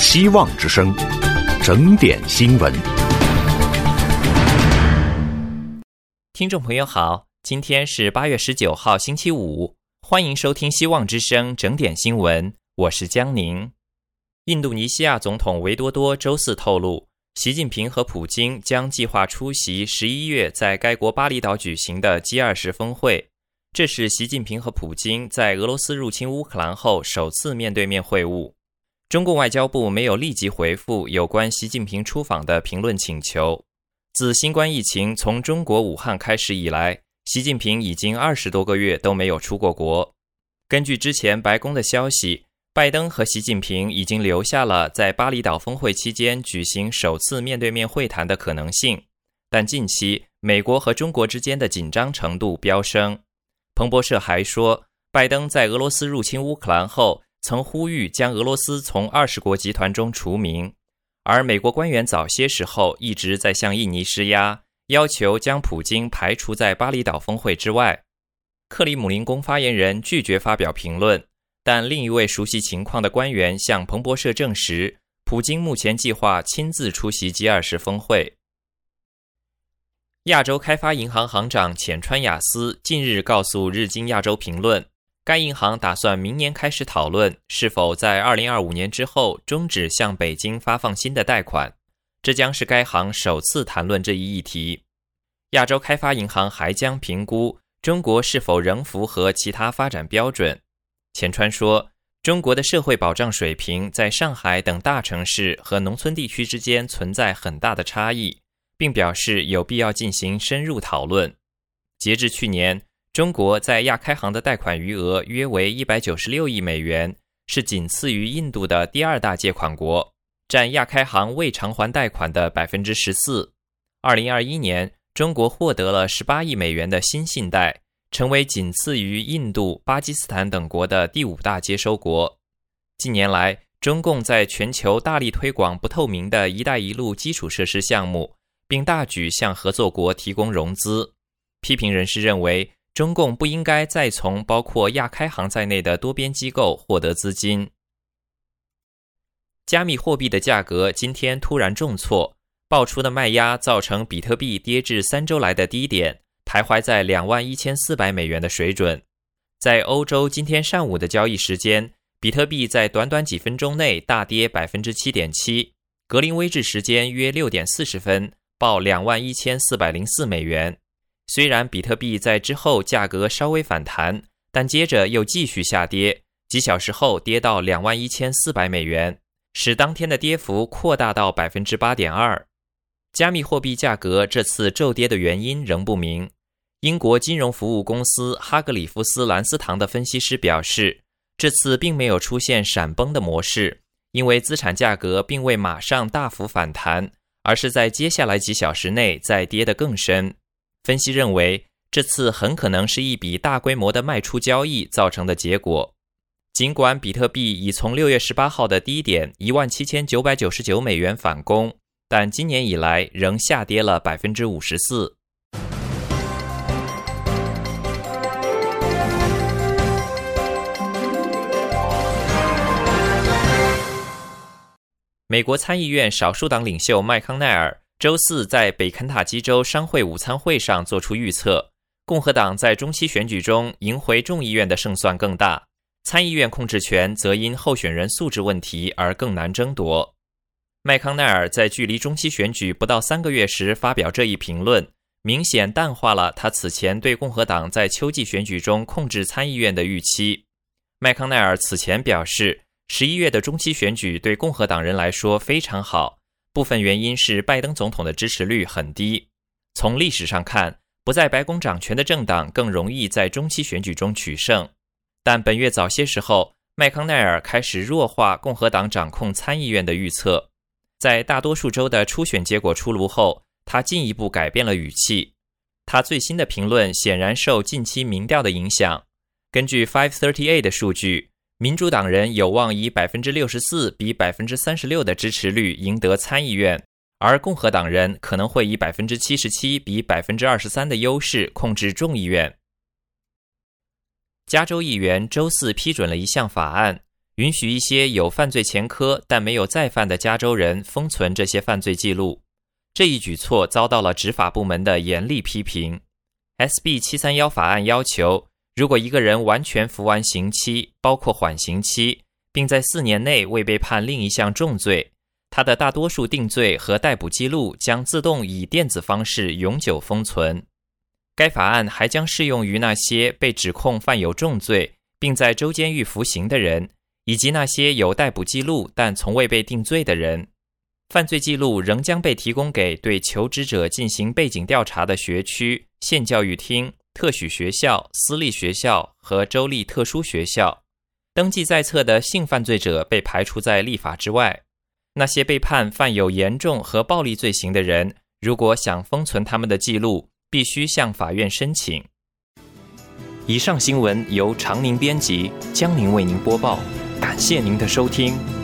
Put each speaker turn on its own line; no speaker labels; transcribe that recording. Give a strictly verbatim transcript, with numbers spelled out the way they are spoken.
希望之声，整点新闻。
听众朋友好，今天是八月十九号星期五，欢迎收听希望之声整点新闻，我是江宁。印度尼西亚总统维多多周四透露，习近平和普京将计划出席十一月在该国巴厘岛举行的 G 二十 峰会，这是习近平和普京在俄罗斯入侵乌克兰后首次面对面会晤。中共外交部没有立即回复有关习近平出访的评论请求。自新冠疫情从中国武汉开始以来，习近平已经二十多个月都没有出过国。根据之前白宫的消息，拜登和习近平已经留下了在巴厘岛峰会期间举行首次面对面会谈的可能性，但近期美国和中国之间的紧张程度飙升。彭博社还说，拜登在俄罗斯入侵乌克兰后曾呼吁将俄罗斯从二十国集团中除名，而美国官员早些时候一直在向印尼施压，要求将普京排除在巴厘岛峰会之外。克里姆林宫发言人拒绝发表评论，但另一位熟悉情况的官员向彭博社证实，普京目前计划亲自出席 G 二十 峰会。亚洲开发银行行长浅川雅司近日告诉日经亚洲评论，该银行打算明年开始讨论是否在二零二五年之后终止向北京发放新的贷款，这将是该行首次谈论这一议题。亚洲开发银行还将评估中国是否仍符合其他发展标准。浅川说，中国的社会保障水平在上海等大城市和农村地区之间存在很大的差异，并表示有必要进行深入讨论。截至去年，中国在亚开行的贷款余额约为一百九十六亿美元，是仅次于印度的第二大借款国，占亚开行未偿还贷款的 百分之十四。 二零二一年，中国获得了十八亿美元的新信贷，成为仅次于印度、巴基斯坦等国的第五大接收国。近年来，中共在全球大力推广不透明的一带一路基础设施项目，并大举向合作国提供融资。批评人士认为，中共不应该再从包括亚开行在内的多边机构获得资金。加密货币的价格今天突然重挫，爆出的卖压造成比特币跌至三周来的低点，徘徊在两万一千四百美元的水准。在欧洲今天上午的交易时间，比特币在短短几分钟内大跌 百分之七点七， 格林威治时间约六点四十分报两万一千四百零四美元。虽然比特币在之后价格稍微反弹，但接着又继续下跌，几小时后跌到两万一千四百美元，使当天的跌幅扩大到 百分之八点二。 加密货币价格这次骤跌的原因仍不明。英国金融服务公司哈格里夫斯兰斯堂的分析师表示，这次并没有出现闪崩的模式，因为资产价格并未马上大幅反弹，而是在接下来几小时内再跌得更深。分析认为，这次很可能是一笔大规模的卖出交易造成的结果。尽管比特币已从六月十八号的低点一万七千九百九十九美元反攻，但今年以来仍下跌了 百分之五十四。美国参议院少数党领袖麦康奈尔周四在北肯塔基州商会午餐会上做出预测，共和党在中期选举中赢回众议院的胜算更大，参议院控制权则因候选人素质问题而更难争夺。麦康奈尔在距离中期选举不到三个月时发表这一评论，明显淡化了他此前对共和党在秋季选举中控制参议院的预期。麦康奈尔此前表示，十一月的中期选举对共和党人来说非常好，部分原因是拜登总统的支持率很低。从历史上看，不在白宫掌权的政党更容易在中期选举中取胜。但本月早些时候，麦康奈尔开始弱化共和党掌控参议院的预测。在大多数州的初选结果出炉后，他进一步改变了语气。他最新的评论显然受近期民调的影响。根据五三八的数据，民主党人有望以 百分之六十四 比 百分之三十六 的支持率赢得参议院，而共和党人可能会以 百分之七十七 比 百分之二十三 的优势控制众议院。加州议员周四批准了一项法案， 允许一些有犯罪前科但没有再犯的加州人封存这些犯罪记录。这一举措遭到了执法部门的严厉批评。S B 七三一法案要求，如果一个人完全服完刑期，包括缓刑期，并在四年内未被判另一项重罪，他的大多数定罪和逮捕记录将自动以电子方式永久封存。该法案还将适用于那些被指控犯有重罪并在州监狱服刑的人，以及那些有逮捕记录但从未被定罪的人。犯罪记录仍将被提供给对求职者进行背景调查的学区、县教育厅、特许学校、私立学校和州立特殊学校。登记在册的性犯罪者被排除在立法之外。那些被判犯有严重和暴力罪行的人，如果想封存他们的记录，必须向法院申请。以上新闻由常宁编辑，江宁为您播报，感谢您的收听。